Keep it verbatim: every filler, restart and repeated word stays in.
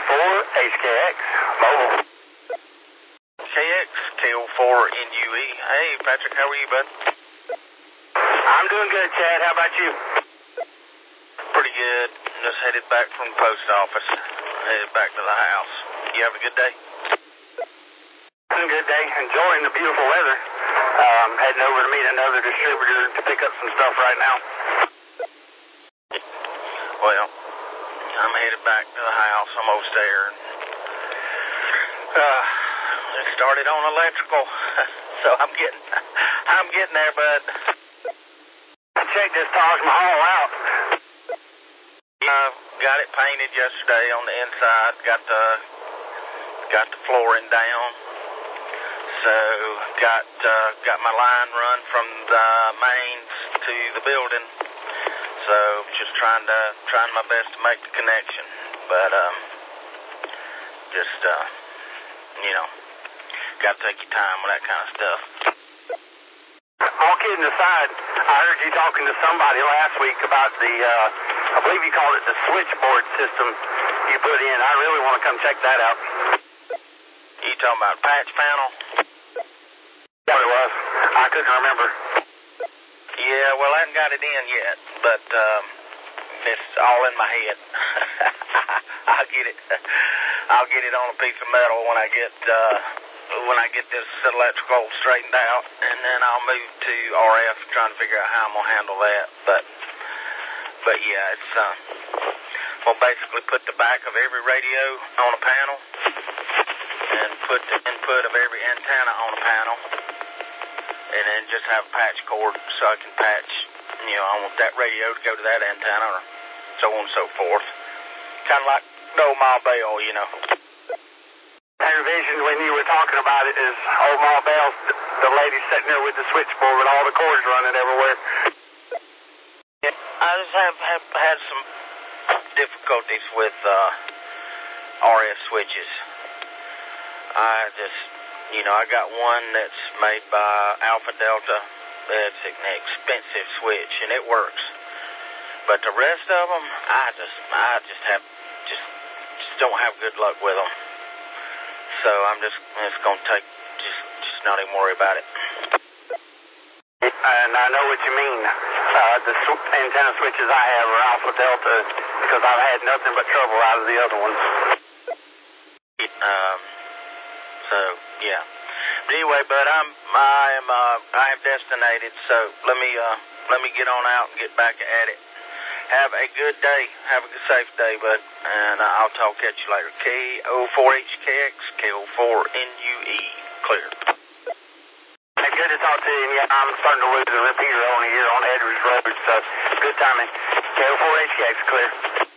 four H K X, mobile. K X, K O four N U E. Hey, Patrick, how are you, bud? I'm doing good, Chad. How about you? Pretty good. Just headed back from the post office. Headed back to the house. You have a good day? Having a good day. Enjoying the beautiful weather. Um, heading over to meet another distributor to pick up some stuff right now. Well, I'm headed back to the house. I'm almost there. Uh, it started on electrical, so I'm getting, I'm getting there, bud. Check this Taj Mahal out. Uh, got it painted yesterday on the inside. Got the, got the flooring down. So got, uh, got my line run from the mains to the building. So just trying to, trying my best to make the connection. But um, just uh, you know, got to take your time with that kind of stuff. All kidding aside, I heard you talking to somebody last week about the, uh, I believe you called it the switchboard system you put in. I really want to come check that out. You talking about patch panel? Yeah, it was. I couldn't remember. Yeah, well, I haven't got it in yet, but um, it's all in my head. I'll get it. I'll get it on a piece of metal when I get uh, when I get this electrical straightened out, and then I'll move to R F, trying to figure out how I'm gonna handle that. But but yeah, it's uh, we'll basically put the back of every radio on a panel, and put the input of every antenna on a panel. And then just have a patch cord so I can patch, you know, I want that radio to go to that antenna, or so on and so forth. Kind of like the old Ma Bell, you know. I envisioned when you were talking about it is old Ma Bell, the lady sitting there with the switchboard with all the cords running everywhere. Yeah, I just have, have had some difficulties with uh, R F switches. I just... You know, I got one that's made by Alpha Delta. It's an expensive switch, and it works. But the rest of them, I just, I just have, just, just don't have good luck with them. So I'm just, it's gonna take, just, just not even worry about it. And I know what you mean. Uh, the sw- antenna switches I have are Alpha Delta because I've had nothing but trouble out of the other ones. Um. So yeah. But anyway, bud, I'm I am uh I have destinated. So let me uh let me get on out and get back at it. Have a good day. Have a good, safe day, bud. And uh, I'll talk at you later. K O four H K X, K O four N U E. Clear. Hey, good to talk to you. Yeah, I'm starting to lose the repeater on here on Edwards Road. So good timing. K O four H K X, clear.